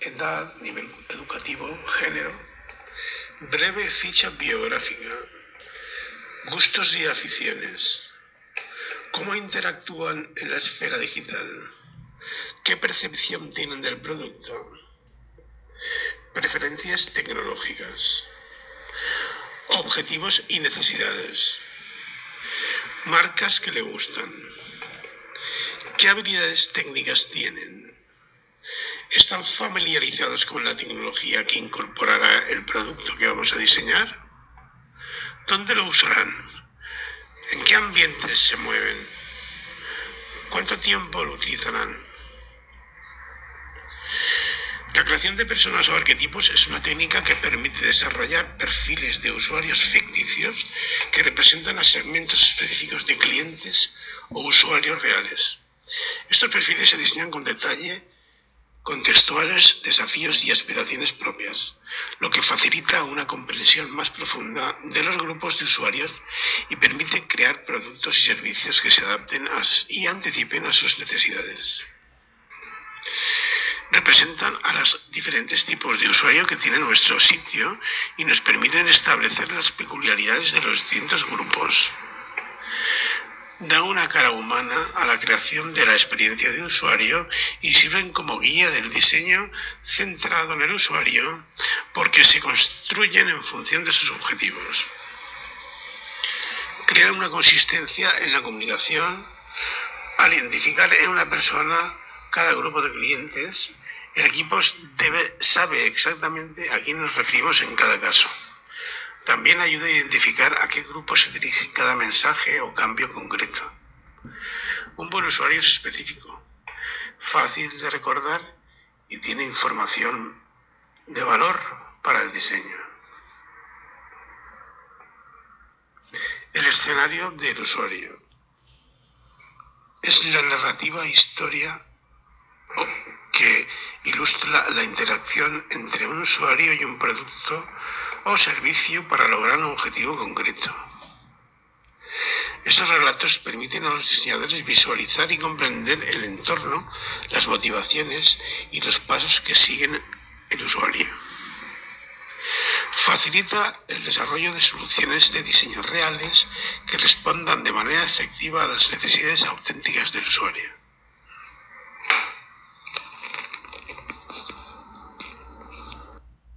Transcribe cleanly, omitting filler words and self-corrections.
edad, nivel educativo, género. Breve ficha biográfica. Gustos y aficiones. ¿Cómo interactúan en la esfera digital? ¿Qué percepción tienen del producto? Preferencias tecnológicas. Objetivos y necesidades. Marcas que le gustan. ¿Qué habilidades técnicas tienen? ¿Están familiarizados con la tecnología que incorporará el producto que vamos a diseñar? ¿Dónde lo usarán? ¿En qué ambientes se mueven? ¿Cuánto tiempo lo utilizarán? La creación de personas o arquetipos es una técnica que permite desarrollar perfiles de usuarios ficticios que representan a segmentos específicos de clientes o usuarios reales. Estos perfiles se diseñan con detalle, contextuales, desafíos y aspiraciones propias, lo que facilita una comprensión más profunda de los grupos de usuarios y permite crear productos y servicios que se adapten y anticipen a sus necesidades. Representan a los diferentes tipos de usuario que tiene nuestro sitio y nos permiten establecer las peculiaridades de los distintos grupos. Da una cara humana a la creación de la experiencia de usuario y sirven como guía del diseño centrado en el usuario porque se construyen en función de sus objetivos. Crean una consistencia en la comunicación al identificar en una persona cada grupo de clientes. El equipo sabe exactamente a quién nos referimos en cada caso. También ayuda a identificar a qué grupo se dirige cada mensaje o cambio concreto. Un buen usuario es específico, fácil de recordar y tiene información de valor para el diseño. El escenario del usuario. Es la narrativa historia que ilustra la interacción entre un usuario y un producto o servicio para lograr un objetivo concreto. Estos relatos permiten a los diseñadores visualizar y comprender el entorno, las motivaciones y los pasos que siguen el usuario. Facilita el desarrollo de soluciones de diseño reales que respondan de manera efectiva a las necesidades auténticas del usuario.